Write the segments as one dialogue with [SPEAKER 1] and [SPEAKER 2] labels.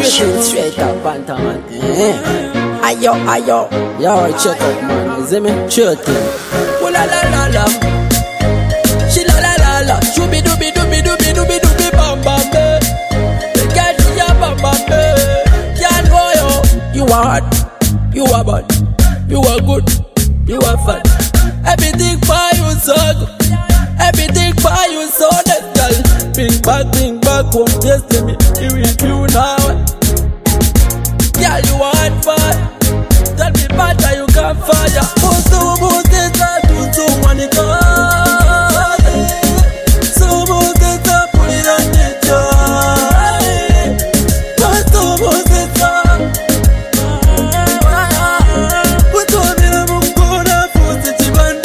[SPEAKER 1] Straight up, Panther, man. Ayo. Yo, check out, man. You see me? Sure thing. Oh, la, la. She la. Shooby, dooby, bam, bam, bae. The girl, she a bam, bam, bae. Can't go, yo. You are hot. You are bad. You are good. You are fat. Everything for you so good. Everything for you so that girl. Bring back home. Just let me be with you now. Girl, you want fire. Tell me better you can fire. Boost it up, do when it goes. So boost it up, put it on the joy. Boost it up. Put on the mungona, put it in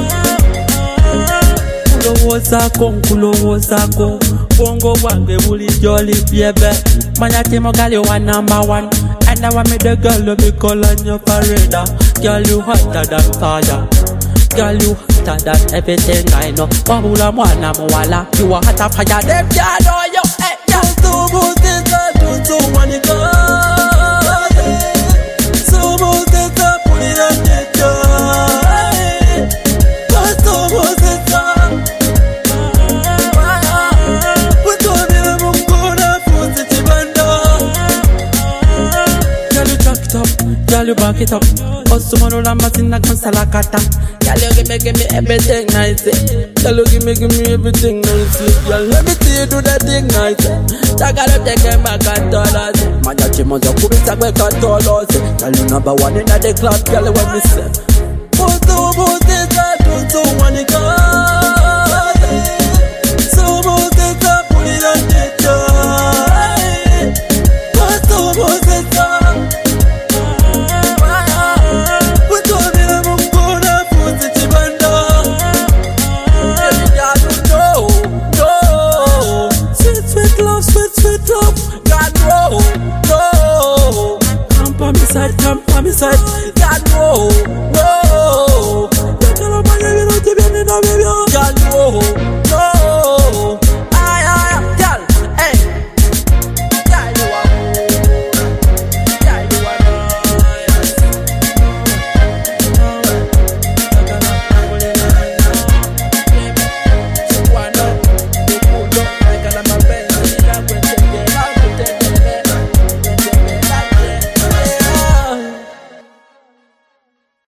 [SPEAKER 1] Kulo wosako. Bongo wange buli jolly baby. Manya timo girl you are number one. And I want me the girl to be calling you parade. Girl you hotter than fire. Girl you hotter than everything I know. Babula mwana mwala. You are hotter fire. Them girl know you. Hey, girl. Boost it up, do when it goes. So boost it up, put it on the joy. Boost it up. Girl, you back it up. Osumano lamba sinna konsalakata. Girl, you give me everything nice. Girl, you give me everything nice. Girl, let me see you do that thing nice. I gotta take him back and dollars. Manya chimoza kubita kwe kantolos. Girl, you number one in the club. Girl, when me say, boost it up, do when it goes.